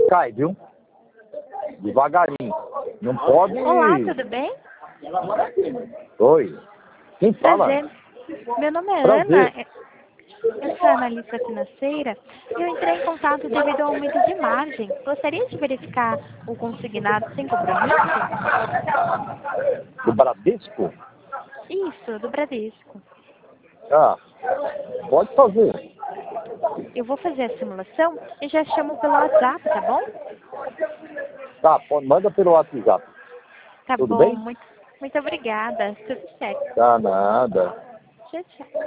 cai, viu? Devagarinho. Não pode... Olá, tudo bem? Oi. Quem fala? Prazer. Meu nome é Prazer. Ana, eu sou analista financeira e eu entrei em contato devido ao aumento de margem. Gostaria de verificar o consignado sem compromisso? Do Bradesco? Isso, do Bradesco. Ah, pode fazer. Eu vou fazer a simulação e já chamo pelo WhatsApp, tá bom? Tá, manda pelo WhatsApp. Tá Tudo bom, bem? muito obrigada. Tudo certo. Tá, nada. Tchau, tchau.